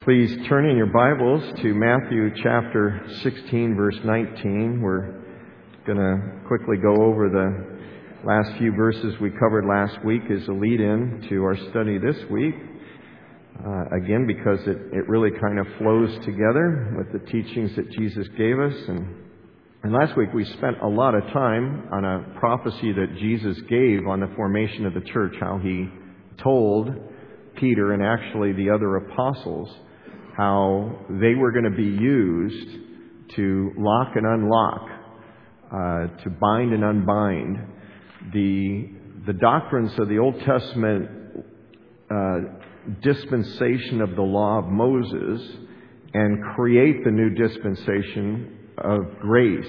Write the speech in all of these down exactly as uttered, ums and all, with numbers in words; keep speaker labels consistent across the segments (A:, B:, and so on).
A: Please turn in your Bibles to Matthew chapter sixteen, verse nineteen. We're going to quickly go over the last few verses we covered last week as a lead-in to our study this week. Uh, again, because it, it really kind of flows together with the teachings that Jesus gave us. And, and last week we spent a lot of time on a prophecy that Jesus gave on the formation of the church, how he told Peter and actually the other apostles how they were going to be used to lock and unlock, uh, to bind and unbind the the doctrines of the Old Testament uh, dispensation of the law of Moses and create the new dispensation of grace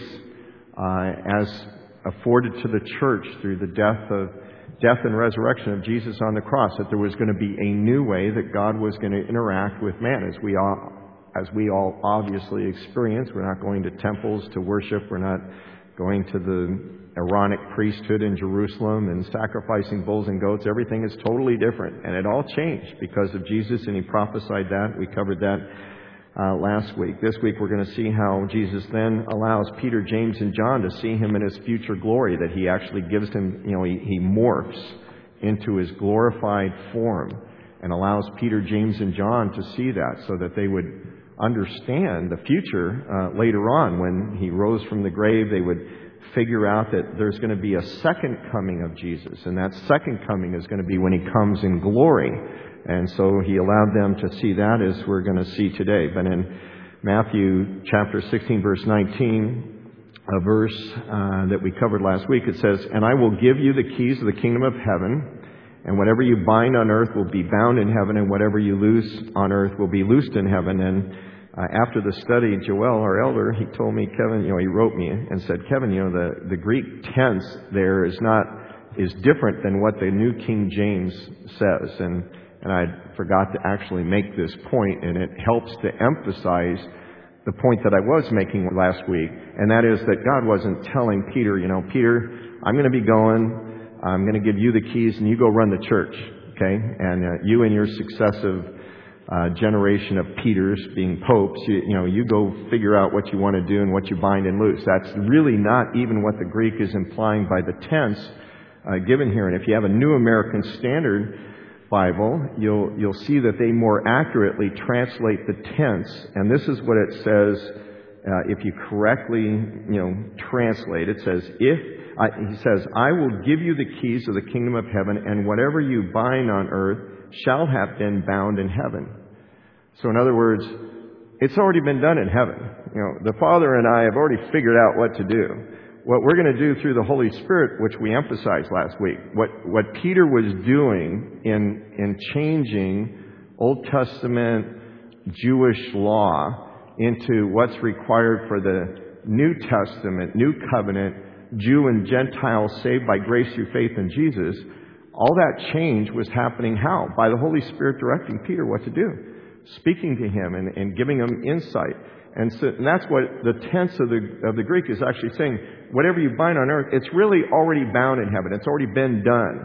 A: uh, as afforded to the church through the death of death and resurrection of Jesus on the cross, that there was going to be a new way that God was going to interact with man, as we all, as we all obviously experience. We're not going to temples to worship. We're not going to the Aaronic priesthood in Jerusalem and sacrificing bulls and goats. Everything is totally different, and it all changed because of Jesus, and he prophesied that. We covered that Uh, last week. This week we're going to see how Jesus then allows Peter, James, and John to see him in his future glory, that he actually gives him, you know, he, he morphs into his glorified form and allows Peter, James, and John to see that so that they would understand the future uh, later on when he rose from the grave. They would figure out that there's going to be a second coming of Jesus, and that second coming is going to be when he comes in glory. And so he allowed them to see that, as we're going to see today. But in Matthew chapter sixteen, verse nineteen, a verse uh, that we covered last week, it says, "And I will give you the keys of the kingdom of heaven, and whatever you bind on earth will be bound in heaven, and whatever you loose on earth will be loosed in heaven." And uh, after the study, Joel, our elder, he told me, Kevin, you know, he wrote me and said, Kevin, you know, the, the Greek tense there is not, is different than what the New King James says. And And I forgot to actually make this point, and it helps to emphasize the point that I was making last week, and that is that God wasn't telling Peter, you know, Peter, I'm going to be going, I'm going to give you the keys, and you go run the church, okay? And uh, you and your successive uh, generation of Peters being popes, you, you know, you go figure out what you want to do and what you bind and loose. That's really not even what the Greek is implying by the tense uh, given here. And if you have a New American Standard Bible, you'll you'll see that they more accurately translate the tense, and this is what it says. Uh, if you correctly, you know, translate, it says, "If I, he says, I will give you the keys of the kingdom of heaven, and whatever you bind on earth shall have been bound in heaven." So, in other words, it's already been done in heaven. You know, the Father and I have already figured out what to do. What we're going to do through the Holy Spirit, which we emphasized last week, what, what Peter was doing in, in changing Old Testament Jewish law into what's required for the New Testament, New Covenant, Jew and Gentile saved by grace through faith in Jesus, all that change was happening how? By the Holy Spirit directing Peter what to do, speaking to him and, and giving him insight. And, so, and that's what the tense of the of the Greek is actually saying. Whatever you bind on earth, it's really already bound in heaven. It's already been done.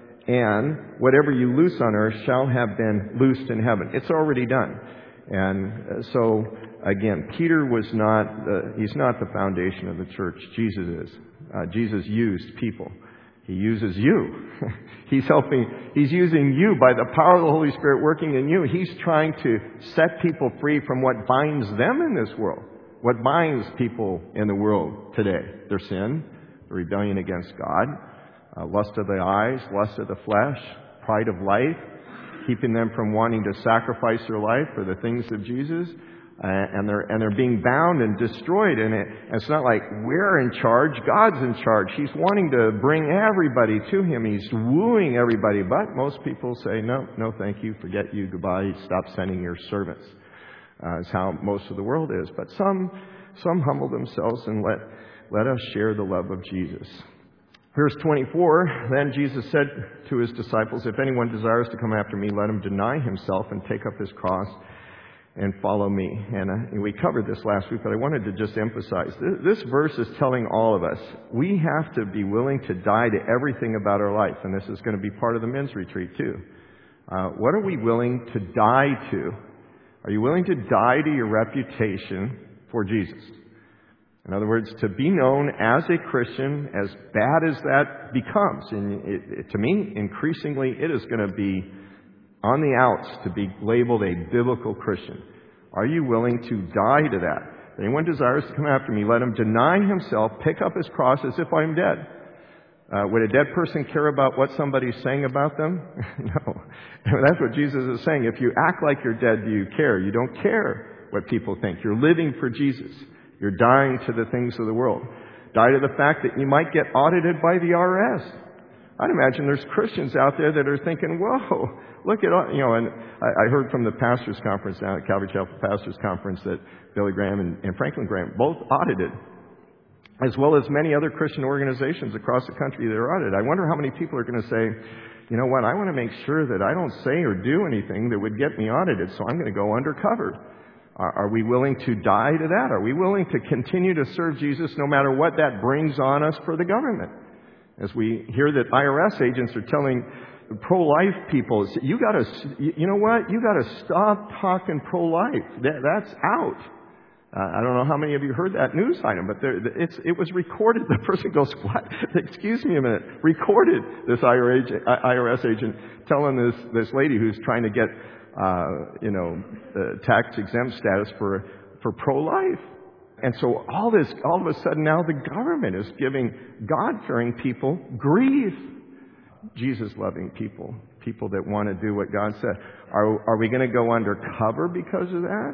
A: And whatever you loose on earth shall have been loosed in heaven. It's already done. And so, again, Peter was not, the, he's not the foundation of the church. Jesus is. Uh, Jesus used people. He uses you. He's helping, he's using you by the power of the Holy Spirit working in you. He's trying to set people free from what binds them in this world. What binds people in the world today? Their sin, the rebellion against God, uh, lust of the eyes, lust of the flesh, pride of life, keeping them from wanting to sacrifice their life for the things of Jesus. Uh, and they're and they're being bound and destroyed. And it, it's not like we're in charge. God's in charge. He's wanting to bring everybody to Him. He's wooing everybody. But most people say, no, no, thank you. Forget you. Goodbye. Stop sending your servants. Uh, is how most of the world is. But some some humble themselves and let let us share the love of Jesus. Verse twenty-four, then Jesus said to His disciples, if anyone desires to come after me, let him deny himself and take up his cross and follow me. And, uh, and we covered this last week, but I wanted to just emphasize, this, this verse is telling all of us, we have to be willing to die to everything about our life. And this is going to be part of the men's retreat too. Uh, what are we willing to die to? Are you willing to die to your reputation for Jesus? In other words, to be known as a Christian, as bad as that becomes, and it, it, to me, increasingly, it is going to be on the outs to be labeled a biblical Christian. Are you willing to die to that? If anyone desires to come after me, let him deny himself, pick up his cross as if I'm dead. Uh, would a dead person care about what somebody's saying about them? No. That's what Jesus is saying. If you act like you're dead, do you care? You don't care what people think. You're living for Jesus. You're dying to the things of the world. Die to the fact that you might get audited by the I R S. I'd imagine there's Christians out there that are thinking, whoa, look at all, you know, and I, I heard from the pastors' conference down at Calvary Chapel Pastors' Conference that Billy Graham and, and Franklin Graham both audited, as well as many other Christian organizations across the country that are audited. I wonder how many people are going to say, you know what, I want to make sure that I don't say or do anything that would get me audited, so I'm going to go undercover. Are we willing to die to that? Are we willing to continue to serve Jesus no matter what that brings on us for the government? As we hear that I R S agents are telling pro-life people, you got to, you know what? You got to stop talking pro-life. That, that's out. Uh, I don't know how many of you heard that news item, but there, it's, it was recorded. The person goes, "What? Excuse me a minute." Recorded this I R S agent telling this this lady who's trying to get, uh, you know, uh, tax exempt status for for pro-life. And so all this, all of a sudden now the government is giving God-fearing people grief. Jesus-loving people, people that want to do what God said. Are, are we going to go undercover because of that?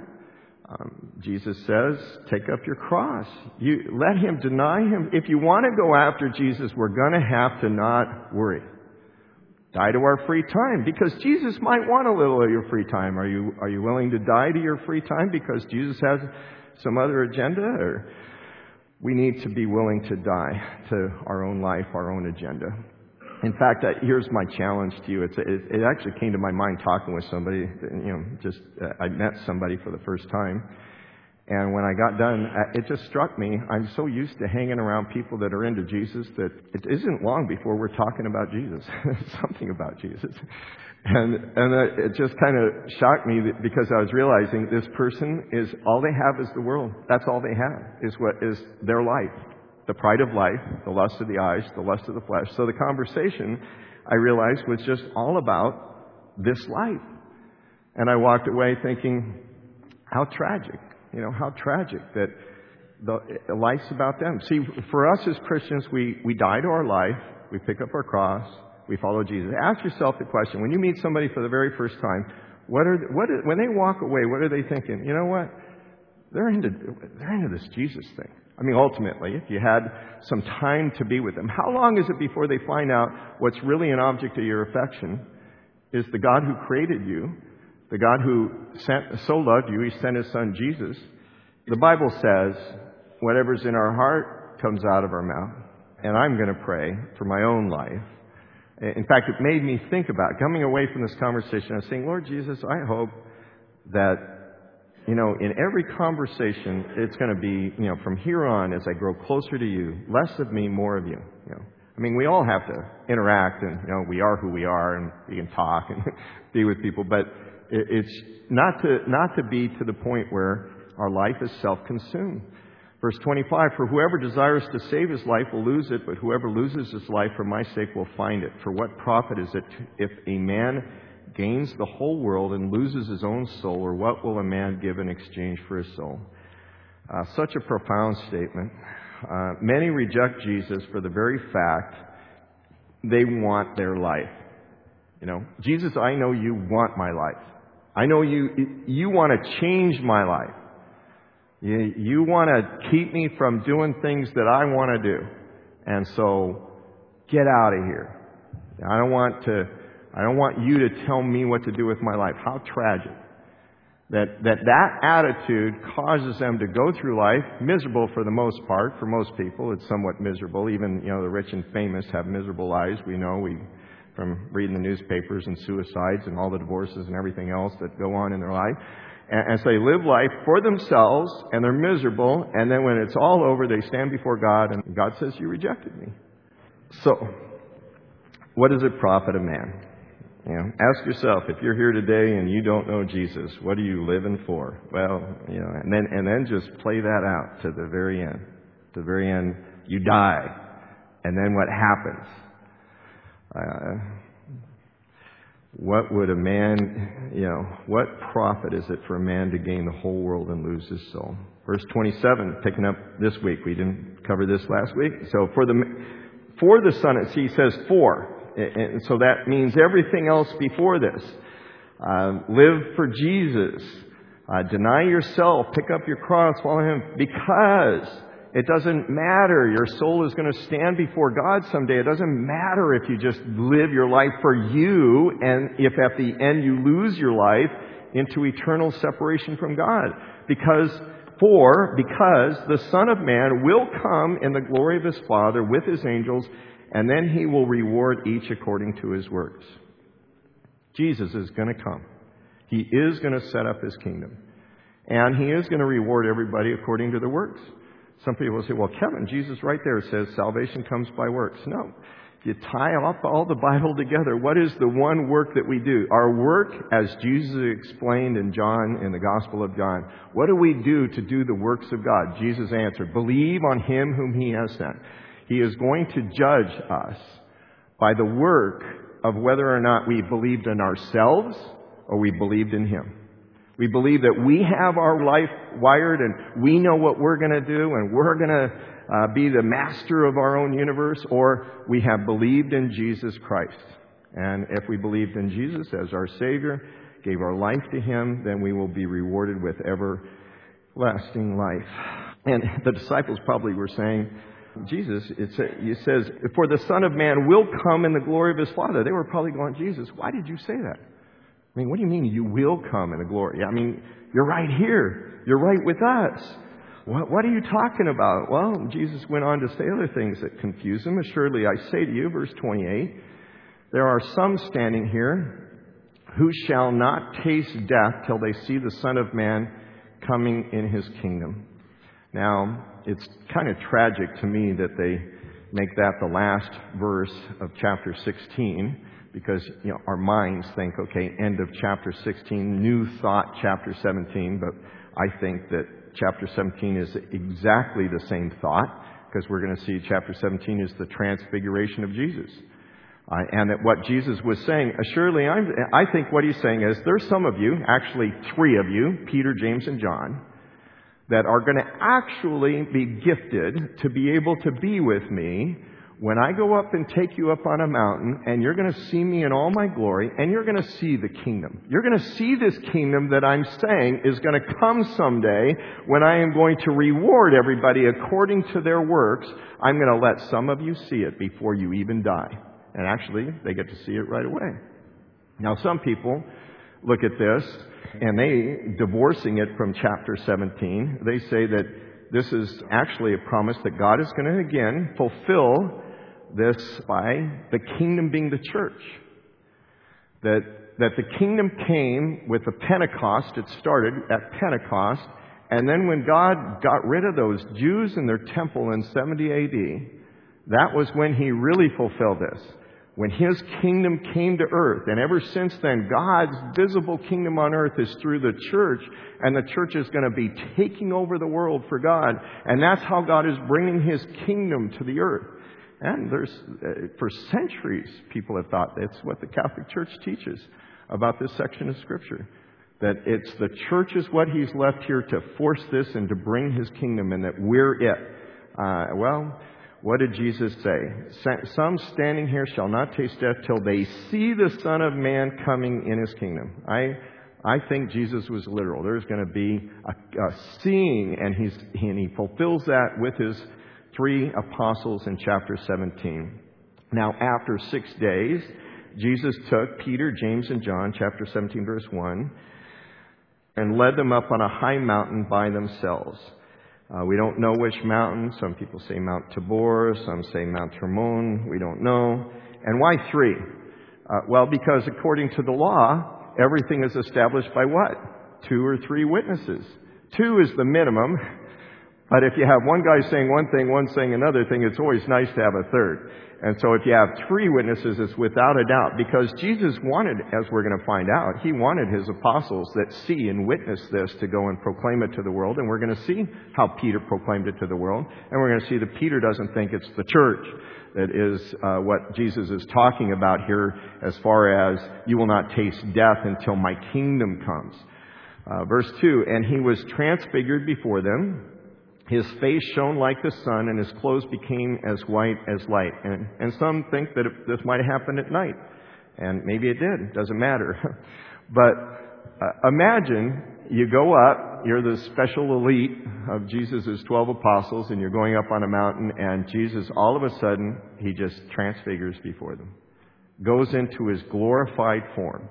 A: Um, Jesus says, take up your cross. You let him deny him. If you want to go after Jesus, we're going to have to not worry. Die to our free time, because Jesus might want a little of your free time. Are you, are you willing to die to your free time because Jesus has some other agenda? Or we need to be willing to die to our own life, our own agenda. In fact, uh, here's my challenge to you. It's, it, it actually came to my mind talking with somebody. You know, just uh, I met somebody for the first time, and when I got done, uh, it just struck me. I'm so used to hanging around people that are into Jesus that it isn't long before we're talking about Jesus, something about Jesus, and and uh, it just kind of shocked me because I was realizing this person is all they have is the world. That's all they have is what is their life. The pride of life, the lust of the eyes, the lust of the flesh. So the conversation, I realized, was just all about this life. And I walked away thinking, how tragic, you know, how tragic that the life's about them. See, for us as Christians, we, we die to our life, we pick up our cross, we follow Jesus. Ask yourself the question, when you meet somebody for the very first time, what are, what are, when they walk away, what are they thinking? You know what? They're into, they're into this Jesus thing. I mean, ultimately, if you had some time to be with them, how long is it before they find out what's really an object of your affection is the God who created you, the God who sent, so loved you, he sent his son Jesus. The Bible says, whatever's in our heart comes out of our mouth. And I'm going to pray for my own life. In fact, it made me think about, coming away from this conversation, I was saying, Lord Jesus, I hope that you know, in every conversation, it's going to be, you know, from here on, as I grow closer to you, less of me, more of you. You know, I mean, we all have to interact, and you know, we are who we are, and we can talk and be with people. But it's not to not to be to the point where our life is self-consumed. Verse twenty-five: For whoever desires to save his life will lose it, but whoever loses his life for my sake will find it. For what profit is it if a man gains the whole world and loses his own soul, or what will a man give in exchange for his soul? Uh, such a profound statement. Uh, many reject Jesus for the very fact they want their life. You know, Jesus, I know you want my life. I know you you want to change my life. You, you want to keep me from doing things that I want to do. And so, get out of here. I don't want to I don't want you to tell me what to do with my life. How tragic that that that attitude causes them to go through life miserable for the most part. For most people, it's somewhat miserable. Even, you know, the rich and famous have miserable lives. We know we from reading the newspapers and suicides and all the divorces and everything else that go on in their life. And, and so they live life for themselves, and they're miserable. And then when it's all over, they stand before God, and God says, "You rejected me." So, what does it profit a man? You know, ask yourself, if you're here today and you don't know Jesus, what are you living for? Well, you know, and then and then just play that out to the very end. To the very end, you die. And then what happens? Uh, what would a man, you know, what profit is it for a man to gain the whole world and lose his soul? Verse twenty-seven, picking up this week. We didn't cover this last week. So for the for the Son, he says for. And so that means everything else before this. Uh, live for Jesus. Uh, deny yourself. Pick up your cross. Follow Him. Because it doesn't matter. Your soul is going to stand before God someday. It doesn't matter if you just live your life for you and if at the end you lose your life into eternal separation from God. Because, for, because the Son of Man will come in the glory of His Father with His angels, and then He will reward each according to his works. Jesus is going to come. He is going to set up His kingdom. And He is going to reward everybody according to their works. Some people will say, well, Kevin, Jesus right there says salvation comes by works. No. If you tie up all the Bible together, what is the one work that we do? Our work, as Jesus explained in John, in the Gospel of John, what do we do to do the works of God? Jesus answered, believe on Him whom He has sent. He is going to judge us by the work of whether or not we believed in ourselves or we believed in Him. We believe that we have our life wired and we know what we're going to do and we're going to uh, be the master of our own universe, or we have believed in Jesus Christ. And if we believed in Jesus as our Savior, gave our life to Him, then we will be rewarded with everlasting life. And the disciples probably were saying, Jesus, it says, for the Son of Man will come in the glory of His Father. They were probably going, Jesus, why did you say that? I mean, what do you mean you will come in the glory? I mean, you're right here. You're right with us. What, what are you talking about? Well, Jesus went on to say other things that confuse them. Assuredly, I say to you, verse twenty-eight, there are some standing here who shall not taste death till they see the Son of Man coming in His kingdom. Now, it's kind of tragic to me that they make that the last verse of chapter sixteen, because, you know, our minds think, okay, end of chapter sixteen, new thought chapter seventeen, but I think that chapter seventeen is exactly the same thought, because we're going to see chapter seventeen is the transfiguration of Jesus. Uh, and that what Jesus was saying, assuredly, I'm, I think what He's saying is, there's some of you, actually three of you, Peter, James, and John, that are going to actually be gifted to be able to be with me when I go up and take you up on a mountain, and you're going to see me in all my glory, and you're going to see the kingdom. You're going to see this kingdom that I'm saying is going to come someday when I am going to reward everybody according to their works. I'm going to let some of you see it before you even die. And actually, they get to see it right away. Now, some people look at this, and they, divorcing it from chapter seventeen, they say that this is actually a promise that God is going to again fulfill this by the kingdom being the church. That, that the kingdom came with the Pentecost. It started at Pentecost. And then when God got rid of those Jews in their temple in seventy A D, that was when He really fulfilled this. When His kingdom came to earth. And ever since then, God's visible kingdom on earth is through the church. And the church is going to be taking over the world for God. And that's how God is bringing His kingdom to the earth. And there's, uh, for centuries, people have thought that's what the Catholic Church teaches about this section of Scripture. That it's the church is what He's left here to force this and to bring His kingdom, and that we're it. Uh, well, what did Jesus say? Some standing here shall not taste death till they see the Son of Man coming in His kingdom. I I think Jesus was literal. There's going to be a, a seeing, and he's and He fulfills that with His three apostles in chapter seventeen. Now, after six days, Jesus took Peter, James, and John, chapter seventeen, verse one, and led them up on a high mountain by themselves. Uh, we don't know which mountain. Some people say Mount Tabor. Some say Mount Hermon. We don't know. And why three? Uh, well, because according to the law, everything is established by what? Two or three witnesses. Two is the minimum. But if you have one guy saying one thing, one saying another thing, it's always nice to have a third. And so if you have three witnesses, it's without a doubt. Because Jesus wanted, as we're going to find out, He wanted His apostles that see and witness this to go and proclaim it to the world. And we're going to see how Peter proclaimed it to the world. And we're going to see that Peter doesn't think it's the church that is uh, what Jesus is talking about here as far as you will not taste death until my kingdom comes. Uh, verse two, and He was transfigured before them. His face shone like the sun, and His clothes became as white as light. And, and some think that it, this might have happened at night. And maybe it did. It doesn't matter. But uh, imagine you go up, you're the special elite of Jesus' twelve apostles, and you're going up on a mountain, and Jesus, all of a sudden, He just transfigures before them. Goes into His glorified form.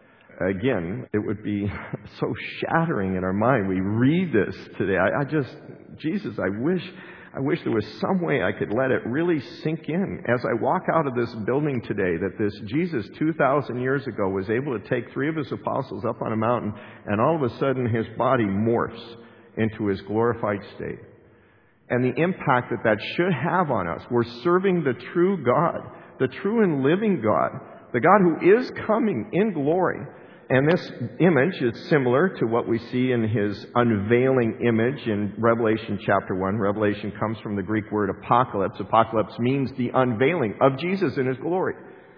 A: Again, it would be so shattering in our mind. We read this today. I, I just, Jesus, I wish, I wish there was some way I could let it really sink in as I walk out of this building today, that this Jesus two thousand years ago was able to take three of His apostles up on a mountain, and all of a sudden His body morphs into His glorified state. And the impact that that should have on us. We're serving the true God, the true and living God, the God who is coming in glory. And this image is similar to what we see in His unveiling image in Revelation chapter one. Revelation comes from the Greek word apocalypse. Apocalypse means the unveiling of Jesus in His glory.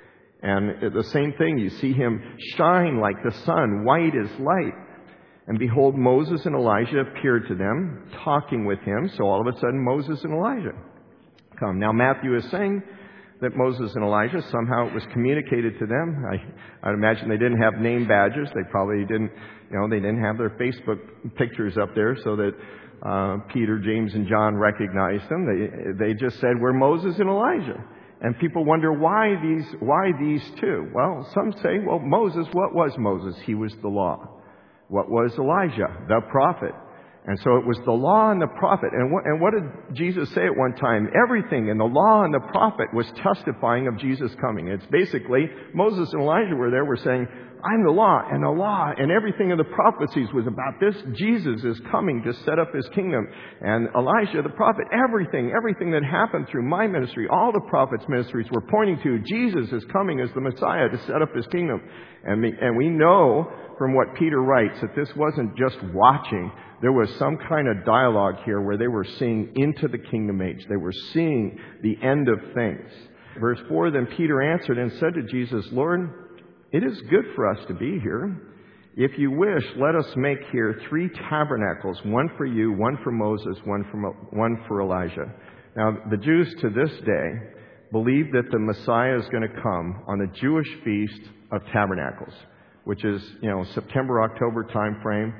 A: And the same thing, you see Him shine like the sun, white as light. And behold, Moses and Elijah appeared to them, talking with Him. So all of a sudden, Moses and Elijah come. Now Matthew is saying that Moses and Elijah, somehow it was communicated to them. I, I'd imagine they didn't have name badges. They probably didn't, you know, they didn't have their Facebook pictures up there so that uh, Peter, James, and John recognized them. They they just said, we're Moses and Elijah. And people wonder, why these, why these two? Well, some say, well, Moses, what was Moses? He was the law. What was Elijah? The prophet. And so it was the law and the prophet. And what, and what did Jesus say at one time? Everything in the law and the prophet was testifying of Jesus coming. It's basically, Moses and Elijah were there, were saying, I'm the law, and the law and everything of the prophecies was about this. Jesus is coming to set up His kingdom. And Elijah, the prophet, everything, everything that happened through my ministry, all the prophets' ministries were pointing to Jesus is coming as the Messiah to set up His kingdom. And we, and we know from what Peter writes that this wasn't just watching. There was some kind of dialogue here where they were seeing into the kingdom age. They were seeing the end of things. Verse four, then Peter answered and said to Jesus, Lord, it is good for us to be here. If you wish, let us make here three tabernacles, one for you, one for Moses, one for, one for Elijah. Now, the Jews to this day believe that the Messiah is going to come on the Jewish Feast of Tabernacles, which is, you know, September, October time frame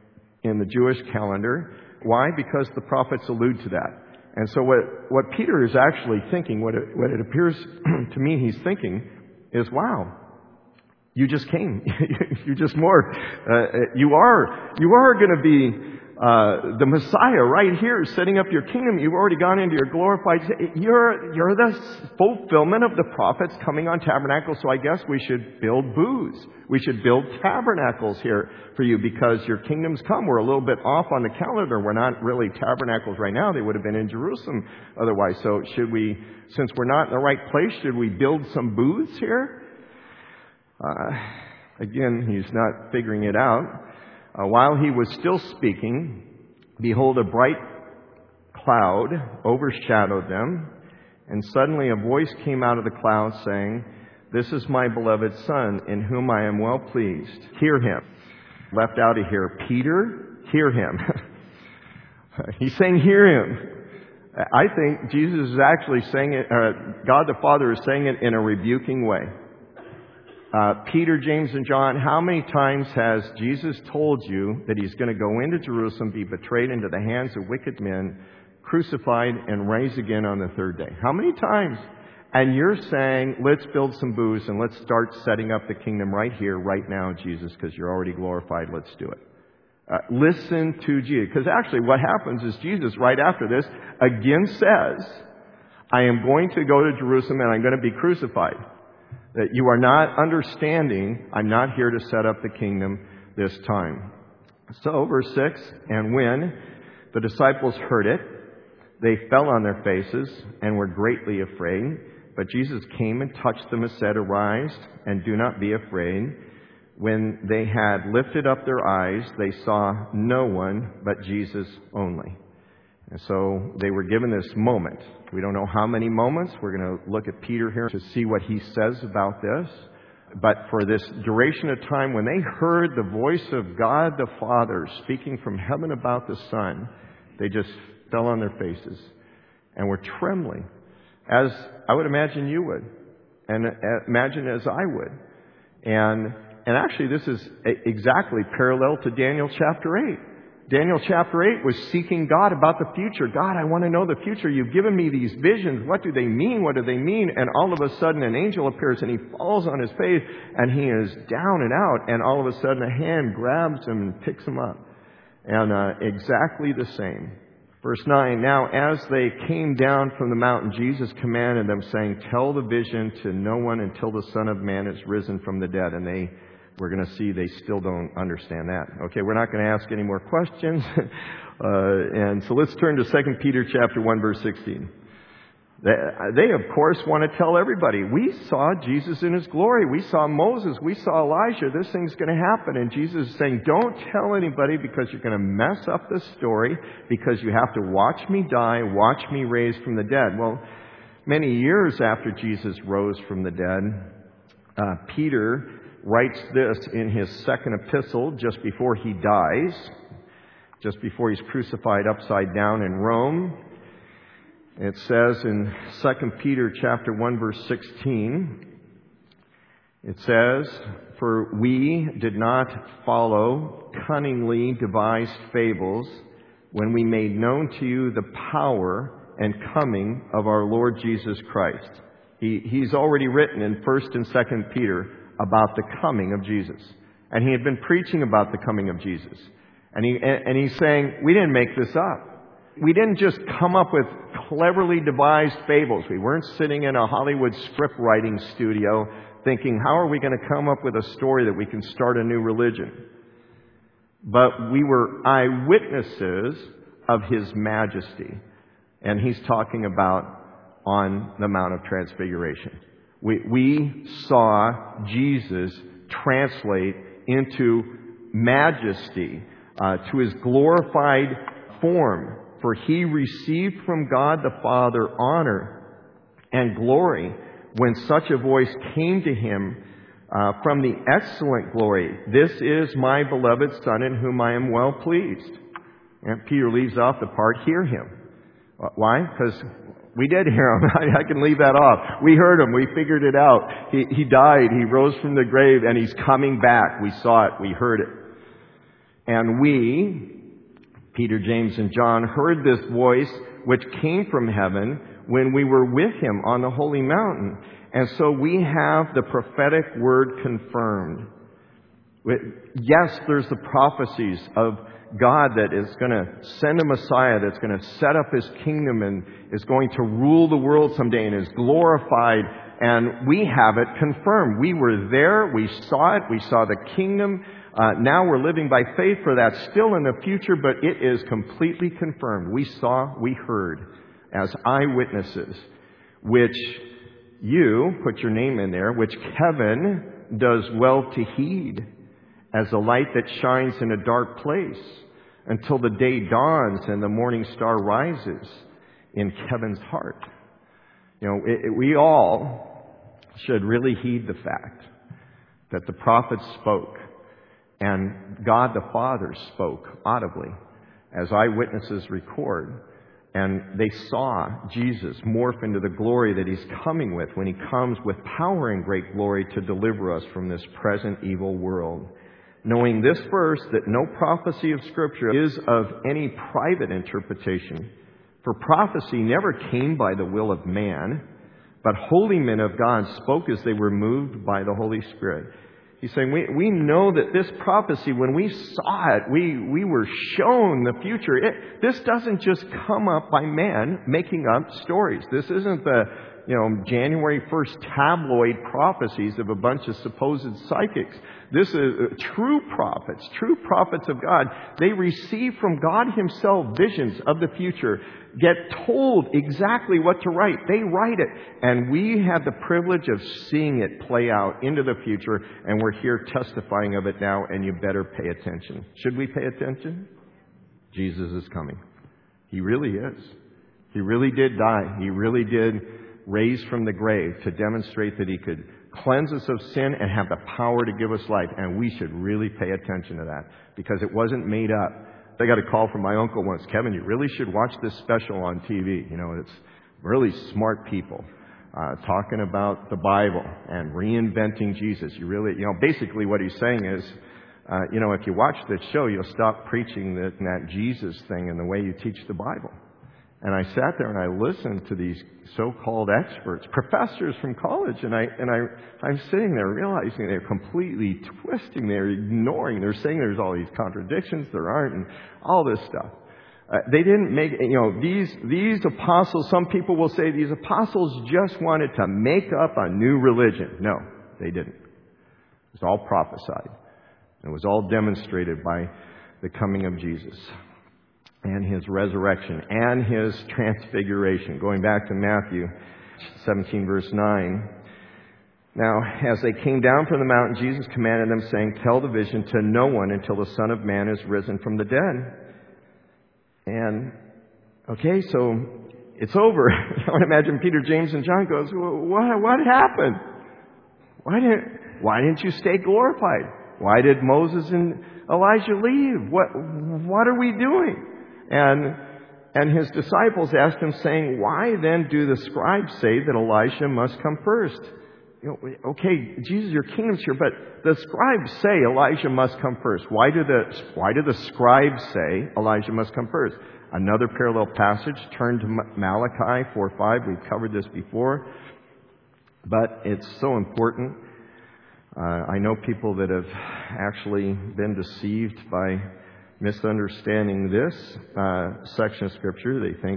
A: in the Jewish calendar. Why? Because the prophets allude to that. And so what, what Peter is actually thinking, what it, what it appears to me he's thinking is, wow, you just came. you just more. Uh, you are, you are going to be uh, the Messiah right here, setting up your kingdom. You've already gone into your glorified. You're, you're the fulfillment of the prophets coming on tabernacles. So I guess we should build booths. We should build tabernacles here for you because your kingdom's come. We're a little bit off on the calendar. We're not really tabernacles right now. They would have been in Jerusalem otherwise. So should we, since we're not in the right place, should we build some booths here? Uh, again, he's not figuring it out. Uh, while he was still speaking, behold, a bright cloud overshadowed them, and suddenly a voice came out of the cloud saying, this is my beloved Son, in whom I am well pleased. Hear Him. Left out of here, Peter, hear Him. He's saying, hear Him. I think Jesus is actually saying it, uh, God the Father is saying it in a rebuking way. Uh, Peter, James, and John, how many times has Jesus told you that He's going to go into Jerusalem, be betrayed into the hands of wicked men, crucified, and raised again on the third day? How many times? And you're saying, let's build some booths and let's start setting up the kingdom right here, right now, Jesus, because you're already glorified. Let's do it. Uh, listen to Jesus. Because actually what happens is Jesus, right after this, again says, I am going to go to Jerusalem and I'm going to be crucified. That you are not understanding, I'm not here to set up the kingdom this time. So, verse six, and when the disciples heard it, They fell on their faces and were greatly afraid. But Jesus came and touched them and said, "Arise, and do not be afraid." When they had lifted up their eyes, they saw no one but Jesus only. And so they were given this moment. We don't know how many moments. We're going to look at Peter here to see what he says about this. But for this duration of time, when they heard the voice of God the Father speaking from heaven about the Son, they just fell on their faces and were trembling, as I would imagine you would, and imagine as I would. And and actually, this is exactly parallel to Daniel chapter eight. Daniel chapter eight was seeking God about the future. God, I want to know the future. You've given me these visions. What do they mean? What do they mean? And all of a sudden, an angel appears and he falls on his face and he is down and out. And all of a sudden, a hand grabs him and picks him up. And uh, exactly the same. Verse nine, now as they came down from the mountain, Jesus commanded them, saying, "Tell the vision to no one until the Son of Man is risen from the dead." And they, we're going to see they still don't understand that. Okay, we're not going to ask any more questions. uh, and so let's turn to Second Peter chapter one, verse sixteen. They, they, of course, want to tell everybody, we saw Jesus in His glory. We saw Moses. We saw Elijah. This thing's going to happen. And Jesus is saying, don't tell anybody because you're going to mess up the story, because you have to watch me die, watch me raise from the dead. Well, many years after Jesus rose from the dead, uh, Peter writes this in his second epistle just before he dies, just before he's crucified upside down in Rome. It says in Second Peter chapter one, verse sixteen, it says, "For we did not follow cunningly devised fables when we made known to you the power and coming of our Lord Jesus Christ." He, he's already written in First and Second Peter about the coming of Jesus. And he had been preaching about the coming of Jesus. And he and, and he's saying, we didn't make this up. We didn't just come up with cleverly devised fables. We weren't sitting in a Hollywood script writing studio thinking, how are we going to come up with a story that we can start a new religion? But we were eyewitnesses of His majesty. And he's talking about on the Mount of Transfiguration. We, we saw Jesus translate into majesty, uh, to His glorified form. For He received from God the Father honor and glory when such a voice came to Him uh, from the excellent glory. "This is my beloved Son in whom I am well pleased." And Peter leaves off the part, "Hear Him." Why? Because we did hear Him. I, I can leave that off. We heard Him. We figured it out. He, he died. He rose from the grave and He's coming back. We saw it. We heard it. And we, Peter, James, and John, heard this voice which came from heaven when we were with Him on the holy mountain. And so we have the prophetic word confirmed. Yes, there's the prophecies of God that is going to send a Messiah that's going to set up His kingdom and is going to rule the world someday and is glorified. And we have it confirmed. We were there. We saw it. We saw the kingdom. Uh, now we're living by faith for that still in the future, but it is completely confirmed. We saw, we heard as eyewitnesses, which you, put your name in there, which Kevin does well to heed as a light that shines in a dark place until the day dawns and the morning star rises in Kevin's heart. You know, it, it, we all should really heed the fact that the prophets spoke and God the Father spoke audibly as eyewitnesses record. And they saw Jesus morph into the glory that He's coming with when He comes with power and great glory to deliver us from this present evil world. Knowing this first, that no prophecy of Scripture is of any private interpretation. For prophecy never came by the will of man, but holy men of God spoke as they were moved by the Holy Spirit. He's saying we, we know that this prophecy, when we saw it, we, we were shown the future. It, this doesn't just come up by man making up stories. This isn't the you know, January first tabloid prophecies of a bunch of supposed psychics. This is uh, true prophets, true prophets of God. They receive from God Himself visions of the future, get told exactly what to write. They write it. And we have the privilege of seeing it play out into the future, and we're here testifying of it now, and you better pay attention. Should we pay attention? Jesus is coming. He really is. He really did die. He really did raise from the grave to demonstrate that He could cleanse us of sin and have the power to give us life. And we should really pay attention to that, because it wasn't made up. I got a call from my uncle once. Kevin, you really should watch this special on T V. You know, it's really smart people uh, talking about the Bible and reinventing Jesus. You really, you know, basically what he's saying is, uh, you know, if you watch this show, you'll stop preaching that, that Jesus thing and the way you teach the Bible. And I sat there and I listened to these so-called experts, professors from college, and I and I I'm sitting there realizing they're completely twisting, they're ignoring, they're saying there's all these contradictions, there aren't, and all this stuff. Uh, they didn't make, you know, these these apostles. Some people will say these apostles just wanted to make up a new religion. No, they didn't. It was all prophesied. It was all demonstrated by the coming of Jesus and His resurrection and His transfiguration. Going back to Matthew seventeen, verse nine. Now, as they came down from the mountain, Jesus commanded them, saying, "Tell the vision to no one until the Son of Man is risen from the dead." And, okay, so it's over. I want to imagine Peter, James, and John goes, what, what happened? Why didn't, why didn't you stay glorified? Why did Moses and Elijah leave? What, what are we doing? And and his disciples asked him, saying, "Why then do the scribes say that Elijah must come first?" You know, okay, Jesus, your kingdom's here, but the scribes say Elijah must come first. Why do the why do the scribes say Elijah must come first? Another parallel passage, turn to Malachi four five. We've covered this before, but it's so important. Uh, I know people that have actually been deceived by misunderstanding this uh, section of Scripture. They think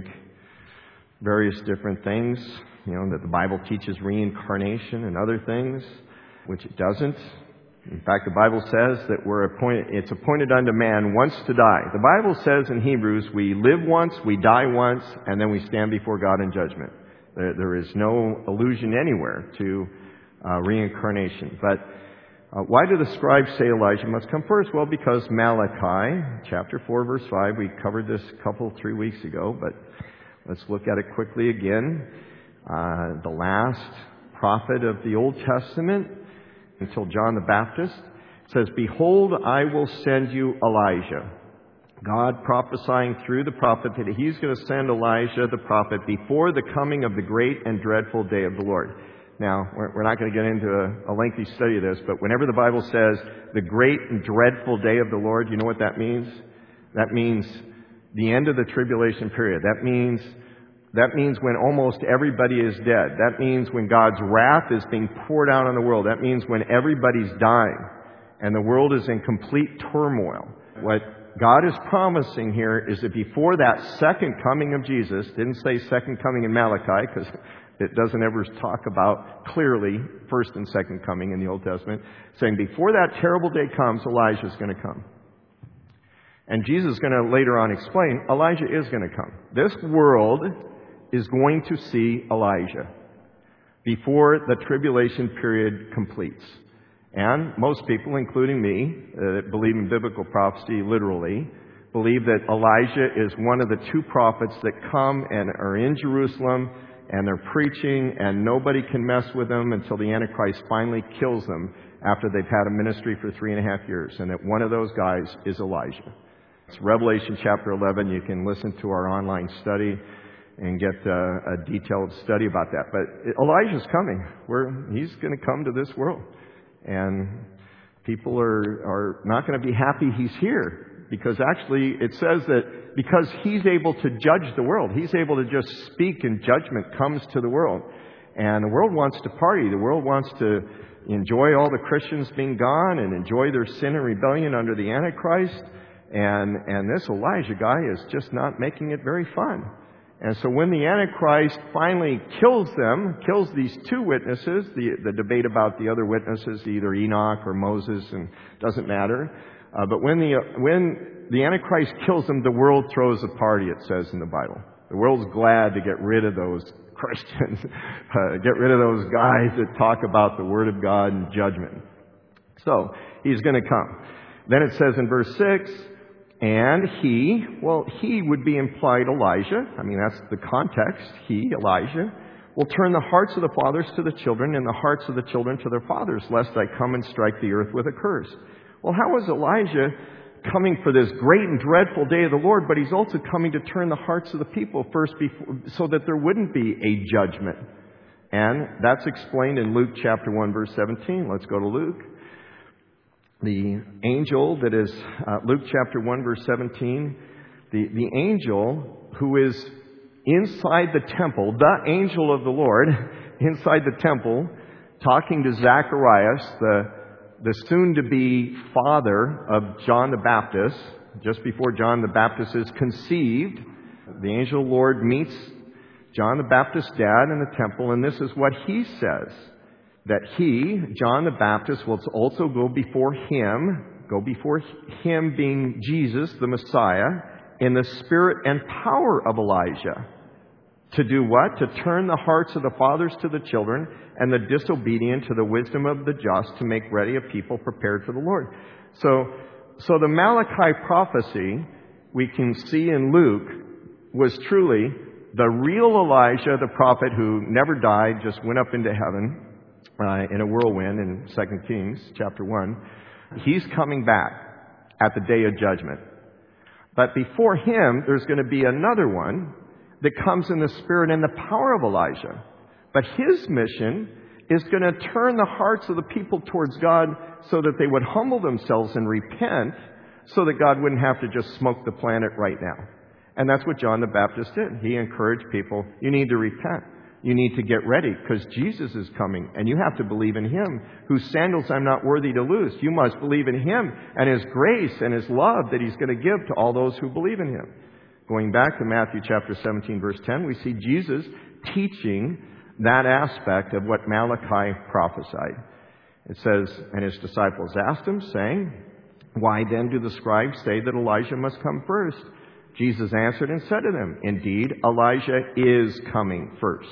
A: various different things, you know, that the Bible teaches reincarnation and other things, which it doesn't. In fact, the Bible says that we're appointed, it's appointed unto man once to die. The Bible says in Hebrews, we live once, we die once, and then we stand before God in judgment. There, there is no allusion anywhere to uh, reincarnation. But Uh, why do the scribes say Elijah must come first? Well, because Malachi, chapter four, verse five, we covered this a couple, three weeks ago, but let's look at it quickly again. Uh, the last prophet of the Old Testament until John the Baptist says, "Behold, I will send you Elijah." God prophesying through the prophet that He's going to send Elijah the prophet before the coming of the great and dreadful day of the Lord. Now, we're not going to get into a, a lengthy study of this, but whenever the Bible says the great and dreadful day of the Lord, you know what that means? That means the end of the tribulation period. That means that means when almost everybody is dead. That means when God's wrath is being poured out on the world. That means when everybody's dying and the world is in complete turmoil. What God is promising here is that before that second coming of Jesus, didn't say second coming in Malachi because it doesn't ever talk about clearly first and second coming in the Old Testament, saying before that terrible day comes, Elijah is going to come. And Jesus is going to later on explain, Elijah is going to come. This world is going to see Elijah before the tribulation period completes. And most people, including me, that uh, believe in biblical prophecy literally, believe that Elijah is one of the two prophets that come and are in Jerusalem and they're preaching and nobody can mess with them until the Antichrist finally kills them after they've had a ministry for three and a half years. And that one of those guys is Elijah. It's Revelation chapter eleven. You can listen to our online study and get uh, a detailed study about that. But Elijah's coming. We're, he's going to come to this world. And people are, are not going to be happy he's here. Because actually it says that because He's able to judge the world, He's able to just speak and judgment comes to the world. And the world wants to party. The world wants to enjoy all the Christians being gone and enjoy their sin and rebellion under the Antichrist. And, and this Elijah guy is just not making it very fun. And so when the Antichrist finally kills them, kills these two witnesses, the, the debate about the other witnesses, either Enoch or Moses, and doesn't matter. Uh, but when the, when the Antichrist kills them, the world throws a party, it says in the Bible. The world's glad to get rid of those Christians, uh, get rid of those guys that talk about the Word of God and judgment. So, he's going to come. Then it says in verse six, and he, well, he would be implied Elijah. I mean, that's the context. He, Elijah, will turn the hearts of the fathers to the children and the hearts of the children to their fathers, lest I come and strike the earth with a curse. Well, how is Elijah coming for this great and dreadful day of the Lord, but he's also coming to turn the hearts of the people first before, so that there wouldn't be a judgment? And that's explained in Luke chapter one, verse seventeen. Let's go to Luke. The angel that is, uh, Luke chapter one, verse seventeen, the, the angel who is inside the temple, the angel of the Lord, inside the temple, talking to Zacharias, the, the soon-to-be father of John the Baptist, just before John the Baptist is conceived, the angel of the Lord meets John the Baptist's dad in the temple, and this is what he says. That he, John the Baptist, will also go before him, go before him being Jesus, the Messiah, in the spirit and power of Elijah. To do what? To turn the hearts of the fathers to the children and the disobedient to the wisdom of the just, to make ready a people prepared for the Lord. So, so the Malachi prophecy we can see in Luke was truly the real Elijah, the prophet who never died, just went up into heaven. Uh, in a whirlwind in Second Kings chapter one. He's coming back at the day of judgment. But before him, there's going to be another one that comes in the spirit and the power of Elijah. But his mission is going to turn the hearts of the people towards God so that they would humble themselves and repent, so that God wouldn't have to just smoke the planet right now. And that's what John the Baptist did. He encouraged people, you need to repent. You need to get ready because Jesus is coming and you have to believe in Him, whose sandals I'm not worthy to loose. You must believe in Him and His grace and His love that He's going to give to all those who believe in Him. Going back to Matthew chapter seventeen, verse ten, we see Jesus teaching that aspect of what Malachi prophesied. It says, and His disciples asked Him, saying, why then do the scribes say that Elijah must come first? Jesus answered and said to them, indeed, Elijah is coming first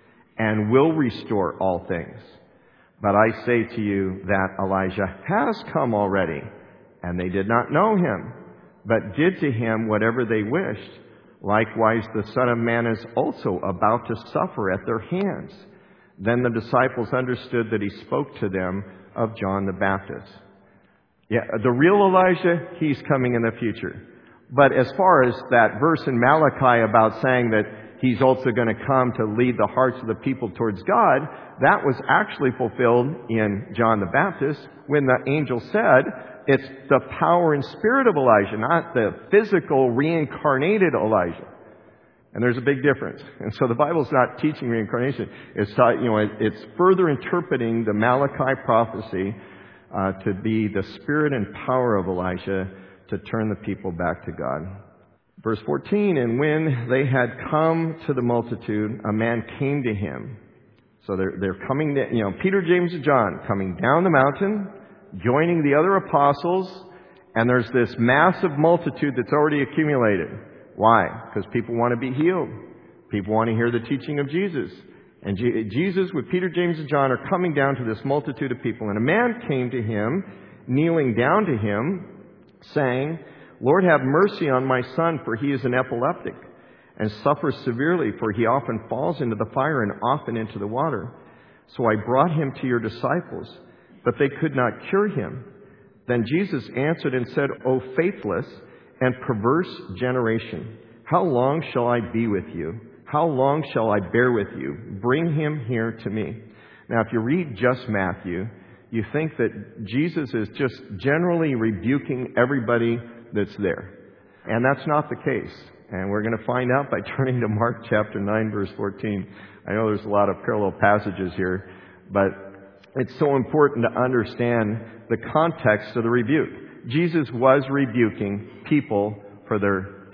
A: and will restore all things. But I say to you that Elijah has come already, and they did not know him, but did to him whatever they wished. Likewise, the Son of Man is also about to suffer at their hands. Then the disciples understood that he spoke to them of John the Baptist. Yeah, the real Elijah, he's coming in the future. But as far as that verse in Malachi about saying that He's also going to come to lead the hearts of the people towards God, that was actually fulfilled in John the Baptist when the angel said, it's the power and spirit of Elijah, not the physical reincarnated Elijah. And there's a big difference. And so the Bible's not teaching reincarnation. It's, you know, it's further interpreting the Malachi prophecy uh, to be the spirit and power of Elijah to turn the people back to God. Verse fourteen, and when they had come to the multitude, a man came to him. So they're, they're coming, to, you know, Peter, James, and John coming down the mountain, joining the other apostles, and there's this massive multitude that's already accumulated. Why? Because people want to be healed. People want to hear the teaching of Jesus. And G- Jesus, with Peter, James, and John, are coming down to this multitude of people. And a man came to him, kneeling down to him, saying, Lord, have mercy on my son, for he is an epileptic, and suffers severely, for he often falls into the fire and often into the water. So I brought him to your disciples, but they could not cure him. Then Jesus answered and said, O faithless and perverse generation, how long shall I be with you? How long shall I bear with you? Bring him here to me. Now, if you read just Matthew, you think that Jesus is just generally rebuking everybody that's there. And that's not the case. And we're going to find out by turning to Mark chapter nine, verse fourteen. I know there's a lot of parallel passages here, but it's so important to understand the context of the rebuke. Jesus was rebuking people for their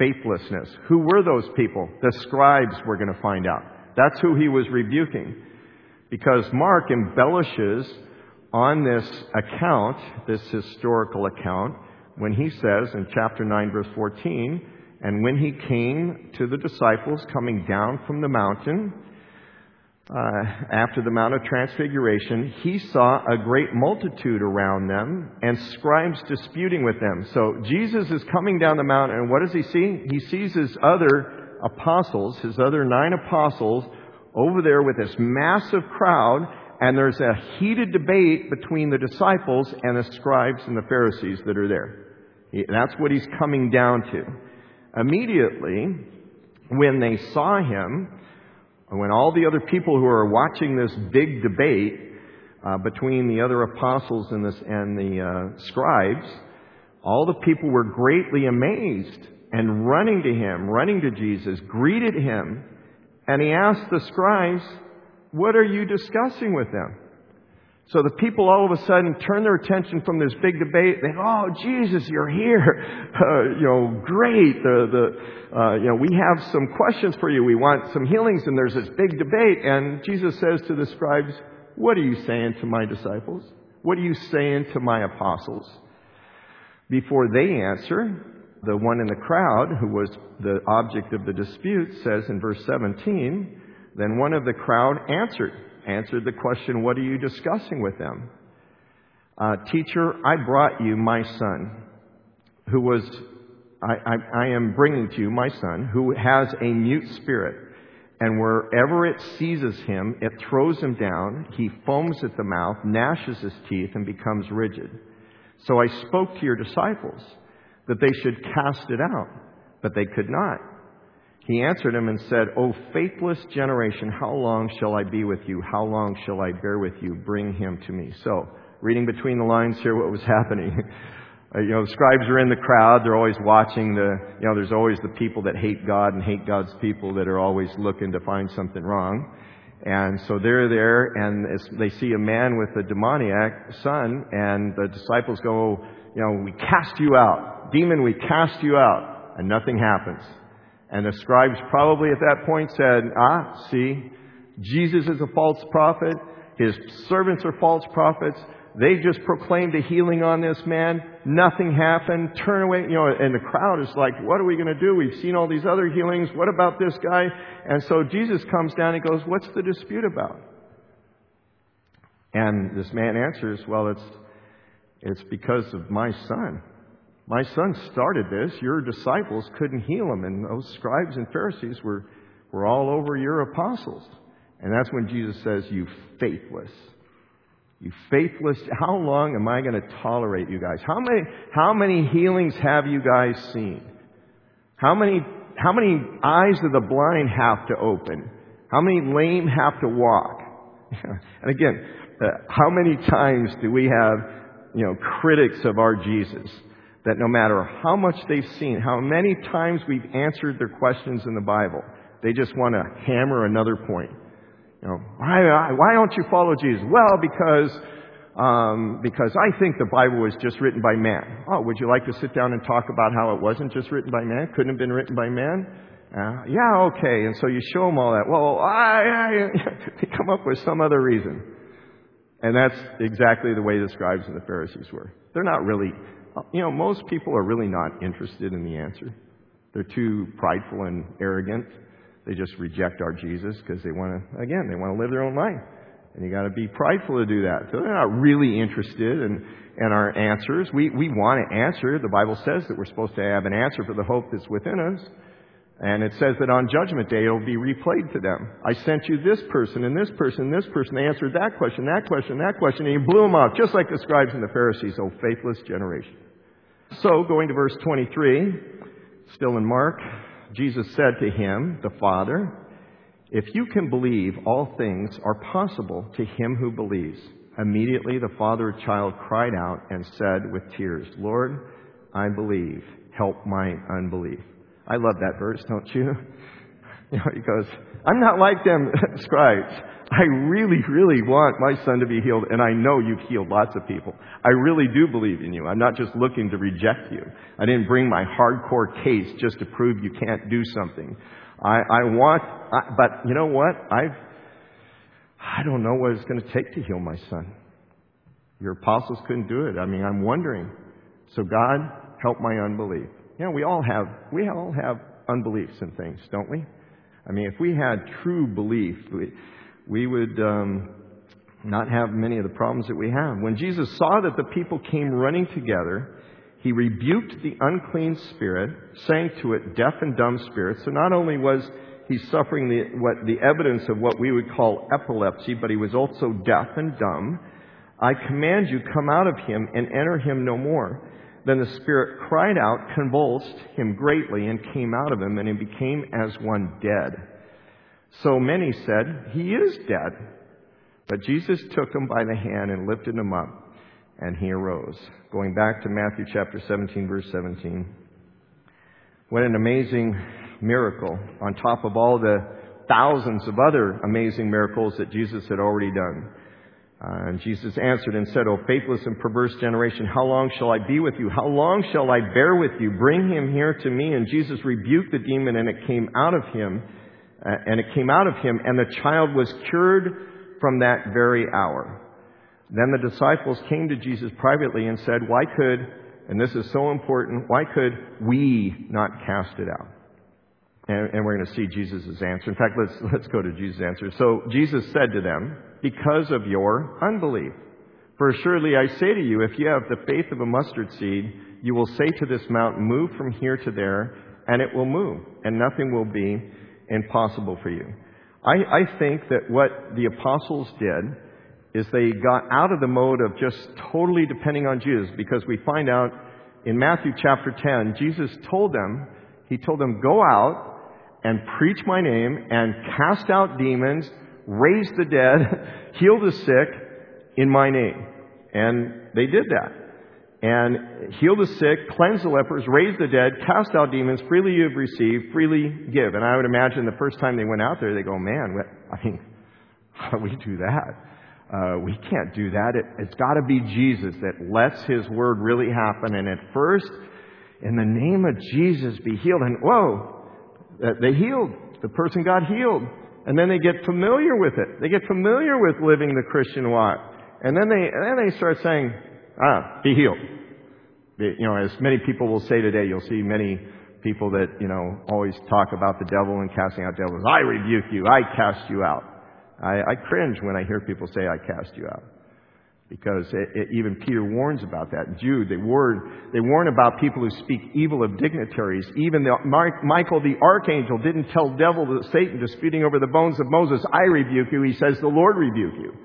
A: faithlessness. Who were those people? The scribes, we're going to find out. That's who he was rebuking. Because Mark embellishes on this account, this historical account, when he says in chapter nine, verse fourteen, and when he came to the disciples coming down from the mountain, uh, after the Mount of Transfiguration, he saw a great multitude around them and scribes disputing with them. So Jesus is coming down the mountain, and what does he see? He sees his other apostles, his other nine apostles, over there with this massive crowd, and there's a heated debate between the disciples and the scribes and the Pharisees that are there. That's what he's coming down to. Immediately, when they saw him, when all the other people who are watching this big debate uh, between the other apostles and, this, and the uh, scribes, all the people were greatly amazed and running to him, running to Jesus, greeted him, and he asked the scribes, "What are you discussing with them?" So the people all of a sudden turn their attention from this big debate. They go, "Oh, Jesus, you're here. Uh, you know, great. The, the, uh, you know, we have some questions for you. We want some healings." And there's this big debate. And Jesus says to the scribes, "What are you saying to my disciples? What are you saying to my apostles?" Before they answer, the one in the crowd who was the object of the dispute says in verse seventeen, then one of the crowd answered. Answered the question, "What are you discussing with them?" Uh, Teacher, I brought you my son, who was, I, I, I am bringing to you my son, who has a mute spirit. And wherever it seizes him, it throws him down. He foams at the mouth, gnashes his teeth, and becomes rigid. So I spoke to your disciples that they should cast it out, but they could not. He answered him and said, "O faithless generation, how long shall I be with you? How long shall I bear with you? Bring him to me." So, reading between the lines here what was happening. uh, you know, the scribes are in the crowd. They're always watching the, you know, there's always the people that hate God and hate God's people that are always looking to find something wrong. And so they're there, and it's, they see a man with a demoniac son, and the disciples go, you know, "We cast you out. Demon, we cast you out." And nothing happens. And the scribes probably at that point said, "Ah, see, Jesus is a false prophet. His servants are false prophets. They just proclaimed a healing on this man. Nothing happened. Turn away." You know, and the crowd is like, "What are we going to do? We've seen all these other healings. What about this guy?" And so Jesus comes down and goes, "What's the dispute about?" And this man answers, "Well, it's, it's because of my son. My son started this. Your disciples couldn't heal him. And those scribes and Pharisees were, were all over your apostles." And that's when Jesus says, "You faithless. You faithless. How long am I going to tolerate you guys? How many, how many healings have you guys seen? How many, how many eyes do the blind have to open? How many lame have to walk?" And again, uh, how many times do we have, you know, critics of our Jesus? That no matter how much they've seen, how many times we've answered their questions in the Bible, they just want to hammer another point. You know, why, why don't you follow Jesus? Well, because um, because I think the Bible was just written by man. Oh, would you like to sit down and talk about how it wasn't just written by man? Couldn't have been written by man? Uh, yeah, okay. And so you show them all that. Well, I, I they come up with some other reason. And that's exactly the way the scribes and the Pharisees were. They're not really... You know, most people are really not interested in the answer. They're too prideful and arrogant. They just reject our Jesus because they want to, again, they want to live their own life. And you got to be prideful to do that. So they're not really interested in, in our answers. We, we want an answer. The Bible says that we're supposed to have an answer for the hope that's within us. And it says that on Judgment Day, it'll be replayed to them. I sent you this person and this person and this person. They answered that question, that question, that question, and you blew them off, just like the scribes and the Pharisees, oh faithless generation. So, going to verse twenty-three, still in Mark, Jesus said to him, the Father, "If you can believe, all things are possible to him who believes." Immediately the father of the child cried out and said with tears, "Lord, I believe. Help my unbelief." I love that verse, don't you? You know, he goes, I'm not like them scribes. I really, really want my son to be healed, and I know you've healed lots of people. I really do believe in you. I'm not just looking to reject you. I didn't bring my hardcore case just to prove you can't do something. I, I want, I, but you know what? I've, I don't know what it's going to take to heal my son. Your apostles couldn't do it. I mean, I'm wondering. So God, help my unbelief. You know, we all have, we all have unbeliefs in things, don't we? I mean, if we had true belief, we, we would um, not have many of the problems that we have. When Jesus saw that the people came running together, he rebuked the unclean spirit, saying to it, deaf and dumb spirit. So not only was he suffering the, what, the evidence of what we would call epilepsy, but he was also deaf and dumb. I command you, come out of him and enter him no more. Then the spirit cried out, convulsed him greatly, and came out of him, and he became as one dead. So many said, he is dead. But Jesus took him by the hand and lifted him up, and he arose. Going back to Matthew chapter seventeen, verse seventeen. What an amazing miracle on top of all the thousands of other amazing miracles that Jesus had already done. Uh, and Jesus answered and said, O faithless and perverse generation, how long shall I be with you? How long shall I bear with you? Bring him here to me. And Jesus rebuked the demon, and it came out of him. Uh, and it came out of him, and the child was cured from that very hour. Then the disciples came to Jesus privately and said, why could, and this is so important, why could we not cast it out? And, and we're going to see Jesus' answer. In fact, let's, let's go to Jesus' answer. So Jesus said to them, because of your unbelief. For assuredly I say to you, if you have the faith of a mustard seed, you will say to this mountain, move from here to there, and it will move, and nothing will be impossible for you. I, I think that what the apostles did is they got out of the mode of just totally depending on Jesus, because we find out in Matthew chapter ten, Jesus told them, he told them, go out and preach my name and cast out demons, raise the dead, heal the sick in my name. And they did that. And heal the sick, cleanse the lepers, raise the dead, cast out demons, freely you have received, freely give. And I would imagine the first time they went out there, they go, man, what, I mean, how do we do that? Uh, we can't do that. It, it's got to be Jesus that lets his word really happen. And at first, in the name of Jesus, be healed. And whoa, they healed. The person got healed. And then they get familiar with it. They get familiar with living the Christian walk. And then they, and then they start saying, ah, be healed. You know, as many people will say today, you'll see many people that, you know, always talk about the devil and casting out devils. I rebuke you. I cast you out. I, I cringe when I hear people say, I cast you out. Because it, it, even Peter warns about that. In Jude, they warn, they warn about people who speak evil of dignitaries. Even the, Michael the archangel didn't tell devil to Satan disputing over the bones of Moses, I rebuke you. He says, the Lord rebuke you.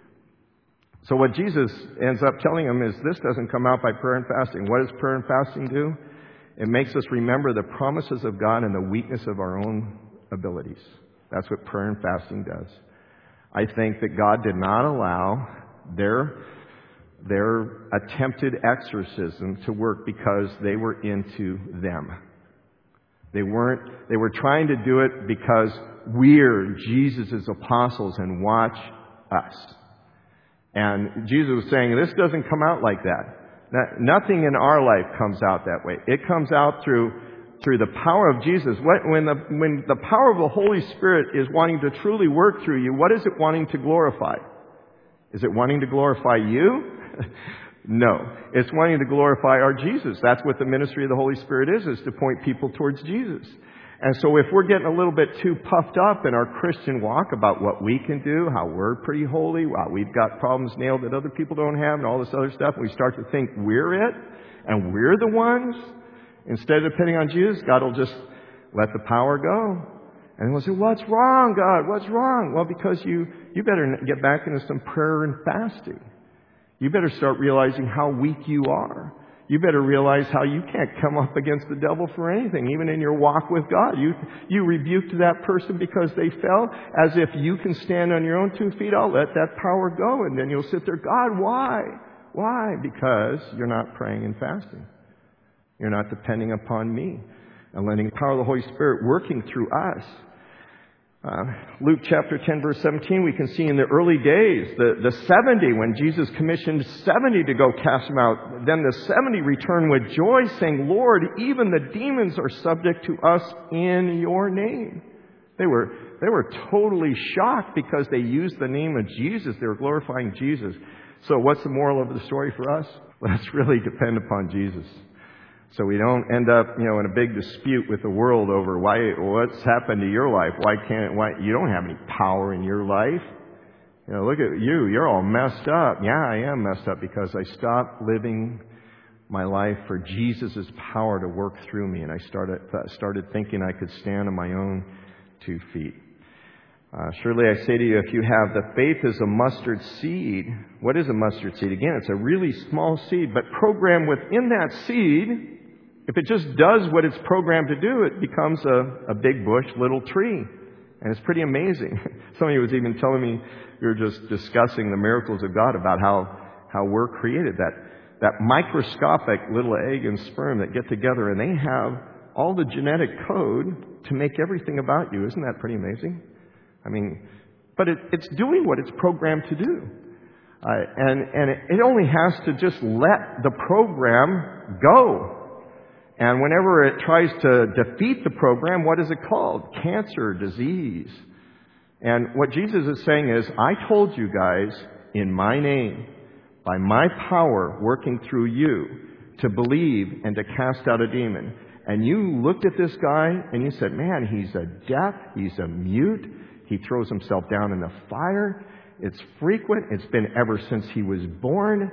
A: So what Jesus ends up telling them is this doesn't come out by prayer and fasting. What does prayer and fasting do? It makes us remember the promises of God and the weakness of our own abilities. That's what prayer and fasting does. I think that God did not allow their, their attempted exorcism to work because they were into them. They weren't, they were trying to do it because we're Jesus' apostles and watch us. And Jesus was saying, this doesn't come out like that. Nothing in our life comes out that way. It comes out through through the power of Jesus. When the, when the power of the Holy Spirit is wanting to truly work through you, what is it wanting to glorify? Is it wanting to glorify you? No. It's wanting to glorify our Jesus. That's what the ministry of the Holy Spirit is, is to point people towards Jesus. And so if we're getting a little bit too puffed up in our Christian walk about what we can do, how we're pretty holy, how we've got problems nailed that other people don't have and all this other stuff, and we start to think we're it and we're the ones, instead of depending on Jesus, God will just let the power go. And we'll say, what's wrong, God? What's wrong? Well, because you, you better get back into some prayer and fasting. You better start realizing how weak you are. You better realize how you can't come up against the devil for anything, even in your walk with God. You, you rebuked that person because they fell, as if you can stand on your own two feet. I'll let that power go. And then you'll sit there, God, why? Why? Because you're not praying and fasting. You're not depending upon me and letting the power of the Holy Spirit working through us. Uh, Luke chapter ten, verse seventeen, we can see in the early days, the, the seventy, when Jesus commissioned seventy to go cast them out, then the seventy returned with joy, saying, Lord, even the demons are subject to us in your name. They were, they were totally shocked because they used the name of Jesus. They were glorifying Jesus. So what's the moral of the story for us? Let's really depend upon Jesus. So we don't end up, you know, in a big dispute with the world over why, what's happened to your life. Why can't, why, you don't have any power in your life. You know, look at you. You're all messed up. Yeah, I am messed up because I stopped living my life for Jesus' power to work through me. And I started, started thinking I could stand on my own two feet. Uh, surely I say to you, if you have the faith as a mustard seed, what is a mustard seed? Again, it's a really small seed, but programmed within that seed, if it just does what it's programmed to do, it becomes a, a big bush, little tree. And it's pretty amazing. Somebody was even telling me, we were just discussing the miracles of God about how, how we're created. That, that microscopic little egg and sperm that get together and they have all the genetic code to make everything about you. Isn't that pretty amazing? I mean, but it, it's doing what it's programmed to do. Uh, and and it, it only has to just let the program go. And whenever it tries to defeat the program, what is it called? Cancer, disease. And what Jesus is saying is, I told you guys in my name, by my power working through you, to believe and to cast out a demon. And you looked at this guy and you said, man, he's a deaf, he's a mute, he throws himself down in the fire. It's frequent. It's been ever since he was born.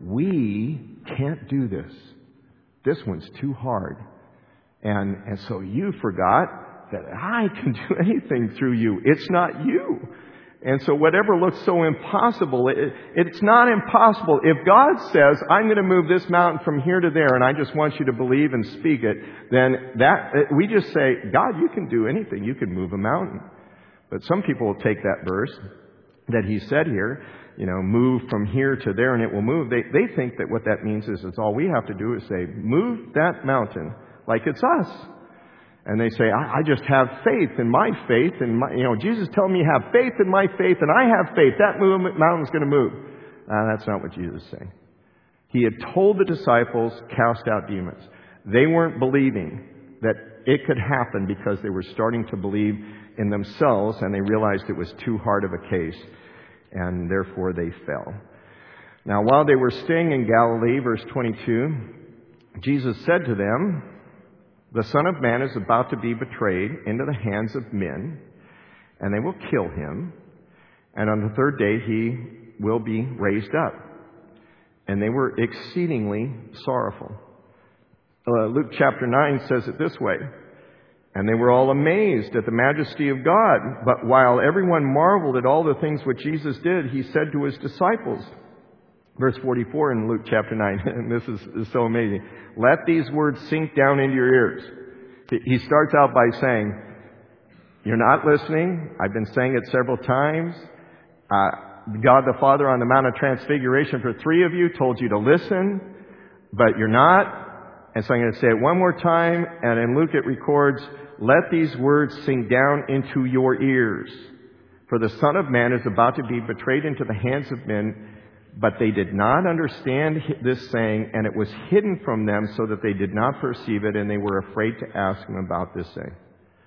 A: We can't do this. This one's too hard. And, and so you forgot that I can do anything through you. It's not you. And so whatever looks so impossible, it, it's not impossible. If God says, I'm going to move this mountain from here to there, and I just want you to believe and speak it, then that we just say, God, you can do anything. You can move a mountain. But some people will take that verse that he said here, you know, move from here to there and it will move. They they think that what that means is it's all we have to do is say, move that mountain like it's us. And they say, I, I just have faith in my faith. And my, you know, Jesus telling me have faith in my faith and I have faith. That move, mountain's going to move. Uh, that's not what Jesus is saying. He had told the disciples, cast out demons. They weren't believing that it could happen because they were starting to believe in themselves and they realized it was too hard of a case. And therefore they fell. Now, while they were staying in Galilee, verse twenty-two, Jesus said to them, the Son of Man is about to be betrayed into the hands of men, and they will kill him, and on the third day he will be raised up. And they were exceedingly sorrowful. Uh, Luke chapter nine says it this way, and they were all amazed at the majesty of God. But while everyone marveled at all the things which Jesus did, he said to his disciples, verse forty-four in Luke chapter nine, and this is, is so amazing, let these words sink down into your ears. He starts out by saying, you're not listening. I've been saying it several times. Uh, God the Father on the Mount of Transfiguration for three of you told you to listen, but you're not. And so I'm going to say it one more time, and in Luke it records, let these words sink down into your ears. For the Son of Man is about to be betrayed into the hands of men, but they did not understand this saying, and it was hidden from them so that they did not perceive it, and they were afraid to ask him about this saying.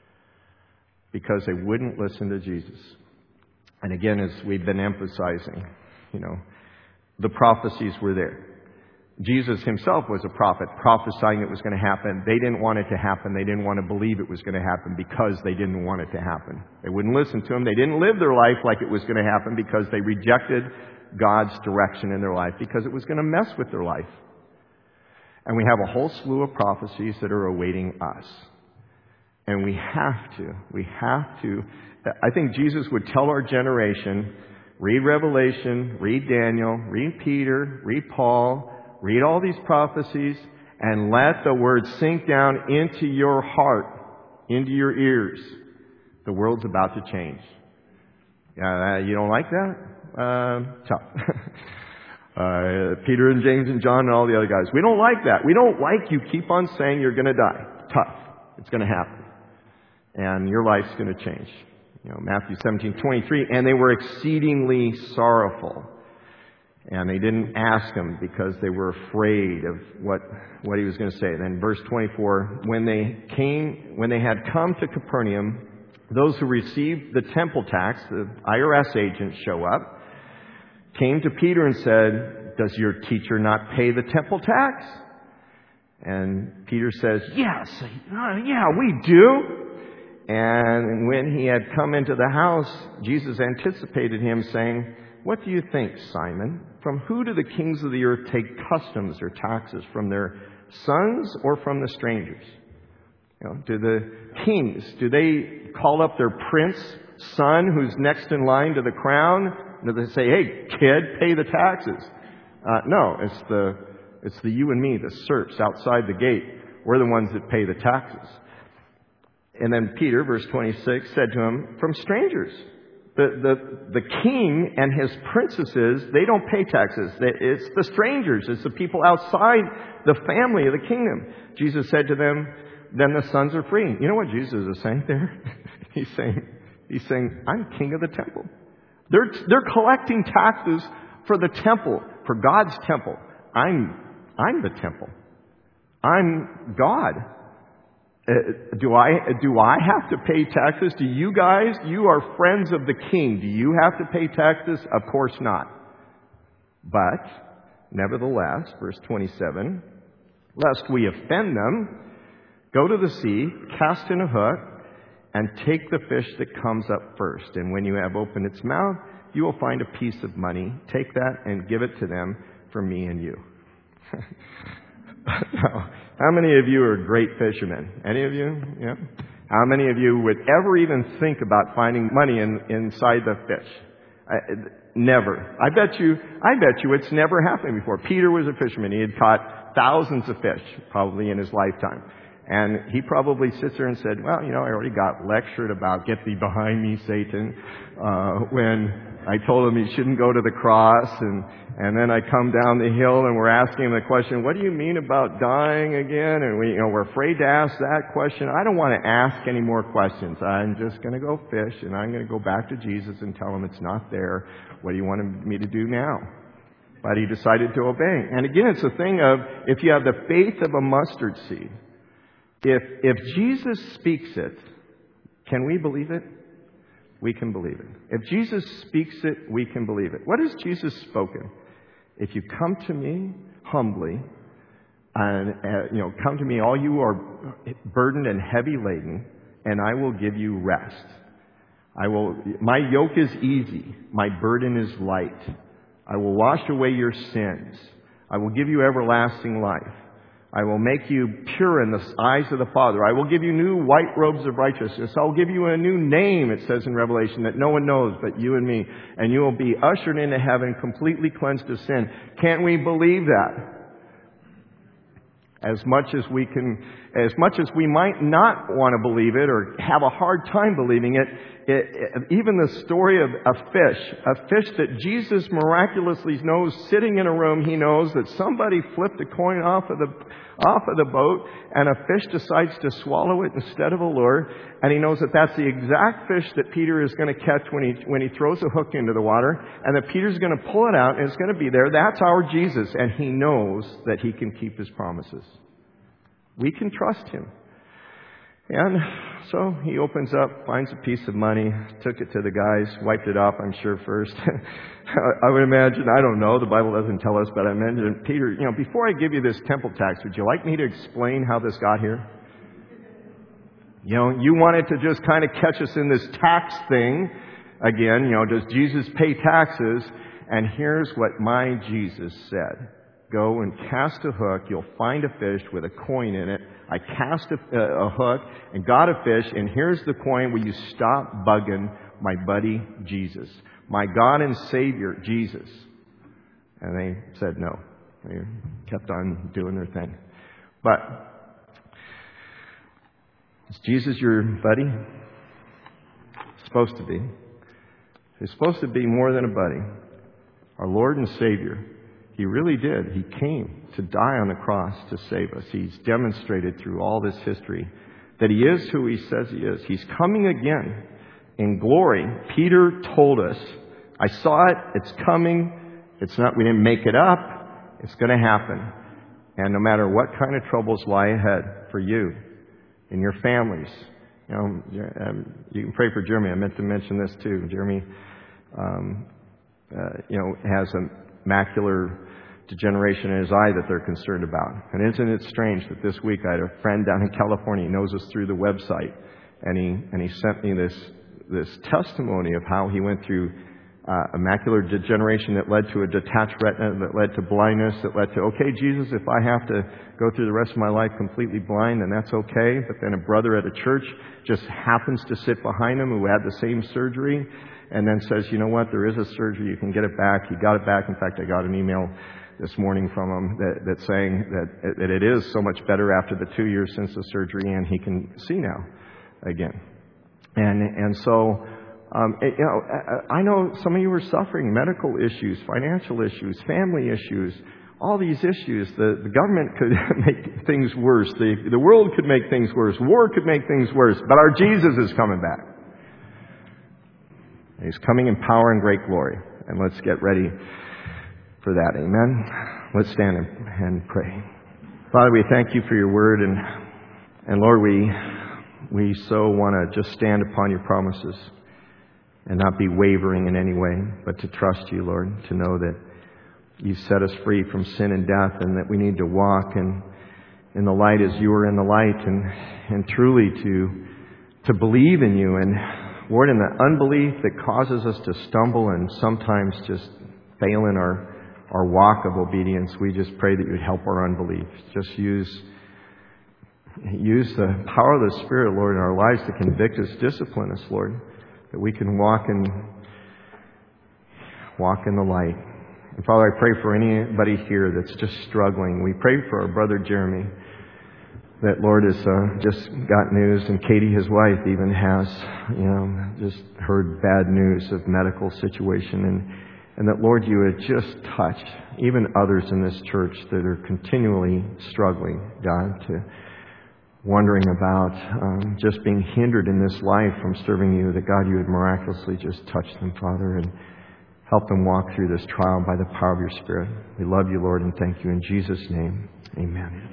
A: Because they wouldn't listen to Jesus. And again, as we've been emphasizing, you know, the prophecies were there. Jesus himself was a prophet, prophesying it was going to happen. They didn't want it to happen. They didn't want to believe it was going to happen because they didn't want it to happen. They wouldn't listen to him. They didn't live their life like it was going to happen because they rejected God's direction in their life, because it was going to mess with their life. And we have a whole slew of prophecies that are awaiting us. And we have to, we have to, I think Jesus would tell our generation, read Revelation, read Daniel, read Peter, read Paul, read all these prophecies, and let the word sink down into your heart, into your ears. The world's about to change. Uh, you don't like that? Uh, tough. uh, Peter and James and John and all the other guys. We don't like that. We don't like you keep on saying you're going to die. Tough. It's going to happen. And your life's going to change. You know, Matthew seventeen twenty-three, and they were exceedingly sorrowful. And they didn't ask him because they were afraid of what, what he was going to say. Then verse twenty-four, when they came, when they had come to Capernaum, those who received the temple tax, the I R S agents show up, came to Peter and said, "Does your teacher not pay the temple tax?" And Peter says, "Yes, uh, yeah, we do." And when he had come into the house, Jesus anticipated him, saying, "What do you think, Simon? From who do the kings of the earth take customs or taxes? From their sons or from the strangers?" You know, do the kings, do they call up their prince son who's next in line to the crown? Do they say, "Hey, kid, pay the taxes"? Uh, no, it's the it's the you and me, the serfs outside the gate. We're the ones that pay the taxes. And then Peter, verse twenty-six, said to him, "From strangers." The, the, the king and his princesses, they don't pay taxes. It's the strangers. It's the people outside the family of the kingdom. Jesus said to them, "Then the sons are free." You know what Jesus is saying there? he's saying, he's saying, "I'm king of the temple." They're, they're collecting taxes for the temple, for God's temple. I'm, I'm the temple. I'm God. Uh, do I do I have to pay taxes? Do you guys? You are friends of the king. Do you have to pay taxes? Of course not. But, nevertheless, verse twenty-seven, "Lest we offend them, go to the sea, cast in a hook, and take the fish that comes up first. And when you have opened its mouth, you will find a piece of money. Take that and give it to them for me and you." Now, how many of you are great fishermen? Any of you? Yeah. How many of you would ever even think about finding money in, inside the fish? I, never. I bet you. I bet you it's never happened before. Peter was a fisherman. He had caught thousands of fish, probably in his lifetime, and he probably sits there and said, "Well, you know, I already got lectured about 'Get thee behind me, Satan,' uh, when I told him he shouldn't go to the cross, and and then I come down the hill and we're asking him the question, 'What do you mean about dying again?' And we, you know, we're afraid to ask that question. I don't want to ask any more questions. I'm just going to go fish, and I'm going to go back to Jesus and tell him it's not there. What do you want me to do now?" But he decided to obey. And again, it's a thing of, if you have the faith of a mustard seed, if if Jesus speaks it, can we believe it? We can believe it. If Jesus speaks it, we can believe it. What has Jesus spoken? "If you come to me humbly, and uh, you know, come to me, all you are burdened and heavy laden, and I will give you rest. I will. My yoke is easy. My burden is light. I will wash away your sins. I will give you everlasting life. I will make you pure in the eyes of the Father. I will give you new white robes of righteousness. I will give you a new name," it says in Revelation, "that no one knows but you and me. And you will be ushered into heaven completely cleansed of sin." Can't we believe that? As much as we can, as much as we might not want to believe it or have a hard time believing it, it, it even the story of a fish, a fish that Jesus miraculously knows sitting in a room, he knows that somebody flipped a coin off of the off of the boat, and a fish decides to swallow it instead of a lure, and he knows that that's the exact fish that Peter is going to catch when he when he throws a hook into the water, and that Peter's going to pull it out, and it's going to be there. That's our Jesus, and he knows that he can keep his promises. We can trust him. And so he opens up, finds a piece of money, took it to the guys, wiped it off, I'm sure, first. I would imagine, I don't know, the Bible doesn't tell us, but I mentioned, "Peter, you know, before I give you this temple tax, would you like me to explain how this got here? You know, you wanted to just kind of catch us in this tax thing. Again, you know, does Jesus pay taxes? And here's what my Jesus said. Go and cast a hook. You'll find a fish with a coin in it. I cast a, a hook and got a fish, and here's the coin. Will you stop bugging my buddy Jesus, my God and Savior Jesus?" And they said no. They kept on doing their thing. But is Jesus your buddy? Supposed to be. He's supposed to be more than a buddy. Our Lord and Savior. He really did. He came to die on the cross to save us. He's demonstrated through all this history that he is who he says he is. He's coming again. in glory. Peter told us, I saw it, it's coming, it's not, we didn't make it up, it's going to happen. And no matter what kind of troubles lie ahead for you and your families, you know, um, you can pray for Jeremy. I meant to mention this too. Jeremy, um, uh, you know, has a macular degeneration in his eye that they're concerned about. And isn't it strange that this week I had a friend down in California, he knows us through the website, and he and he sent me this this testimony of how he went through uh, a macular degeneration that led to a detached retina, that led to blindness, that led to, okay, Jesus, if I have to go through the rest of my life completely blind, then that's okay. But then a brother at a church just happens to sit behind him who had the same surgery, and then says, you know what, there is a surgery, you can get it back. He got it back. In fact, I got an email this morning from him that, that's saying that, that it is so much better after the two years since the surgery, and he can see now again. And and so, um, it, you know, I, I know some of you are suffering medical issues, financial issues, family issues, all these issues. The, the government could make things worse. The, the world could make things worse. War could make things worse. But our Jesus is coming back. He's coming in power and great glory. And let's get ready for that. Amen. Let's stand and, and pray. Father, we thank you for your word, and and Lord, we we so want to just stand upon your promises and not be wavering in any way, but to trust you, Lord, to know that you've set us free from sin and death, and that we need to walk in in the light as you are in the light, and and truly to to believe in you. And Lord, in the unbelief that causes us to stumble and sometimes just fail in our our walk of obedience, we just pray that you would help our unbelief. Just use use the power of the Spirit, Lord, in our lives to convict us, discipline us, Lord, that we can walk in walk in the light. And Father, I pray for anybody here that's just struggling. We pray for our brother Jeremy, that Lord has uh, just got news, and Katie, his wife, even has, you know, just heard bad news of medical situation, and And that, Lord, you would just touch even others in this church that are continually struggling, God, to wondering about um, just being hindered in this life from serving you, that, God, you would miraculously just touch them, Father, and help them walk through this trial by the power of your Spirit. We love you, Lord, and thank you in Jesus' name. Amen.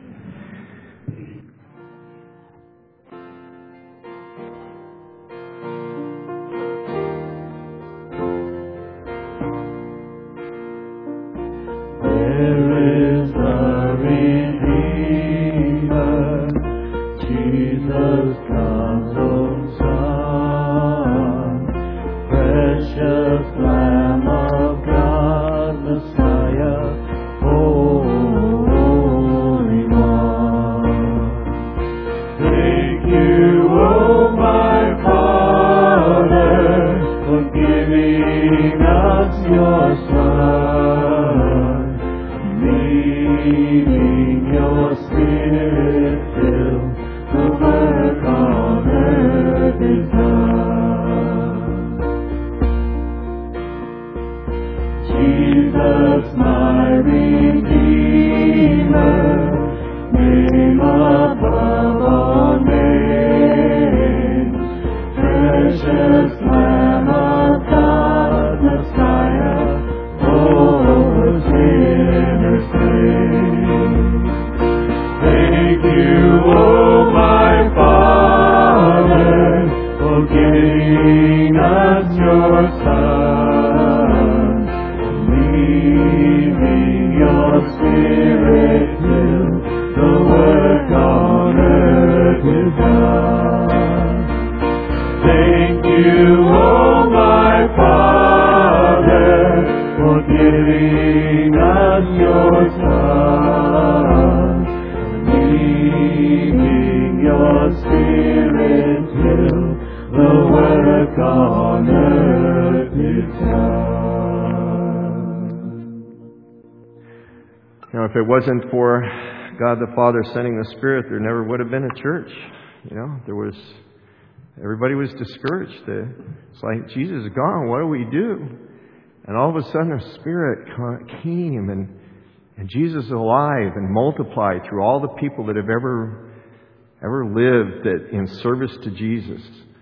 A: If it wasn't for God the Father sending the Spirit, there never would have been a church. You know, there was, everybody was discouraged. It's like, Jesus is gone, what do we do? And all of a sudden the Spirit came, and, and Jesus is alive and multiplied through all the people that have ever, ever lived that in service to Jesus.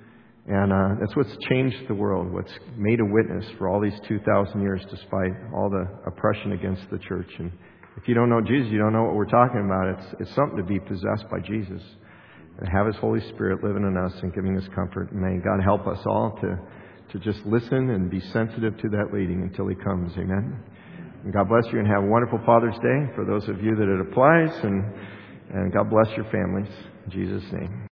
A: And uh, that's what's changed the world, what's made a witness for all these two thousand years despite all the oppression against the church. And if you don't know Jesus, you don't know what we're talking about. It's, it's something to be possessed by Jesus and have His Holy Spirit living in us and giving us comfort. And may God help us all to, to just listen and be sensitive to that leading until He comes. Amen. And God bless you and have a wonderful Father's Day for those of you that it applies. And, and God bless your families. In Jesus' name.